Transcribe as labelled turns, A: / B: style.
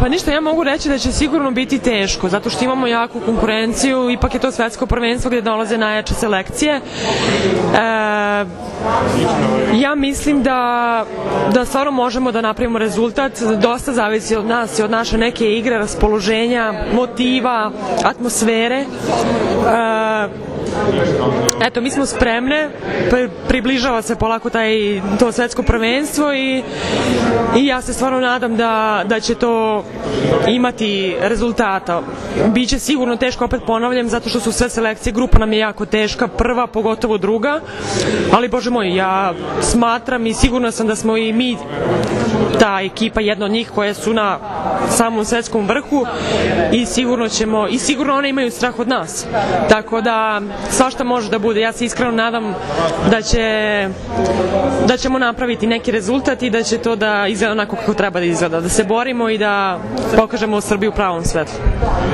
A: Pa ništa, ja mogu reći da će sigurno biti teško, zato što imamo jaku konkurenciju, ipak je to svetsko prvenstvo gde dolaze najjače selekcije. Ja mislim da stvarno možemo da napravimo rezultat, dosta zavisi od nas i od naše neke igre, raspoloženja, motiva, atmosfere. Eto, mi smo spremne, približava se polako to svetsko prvenstvo i ja se stvarno nadam da će to imati rezultata. Biće sigurno teško, opet ponavljam, zato što su sve selekcije, grupa nam je jako teška, prva, pogotovo druga, ali Bože moj, ja smatram i sigurno sam da smo i mi ta ekipa, jedna od njih koje su na samom svetskom vrhu i sigurno one imaju strah od nas. Tako da svašta može da bude. Ja se iskreno nadam da ćemo napraviti neki rezultat i da će to da izgleda onako kako treba da izgleda, da se borimo i da pokažemo Srbiju u pravom svetlu.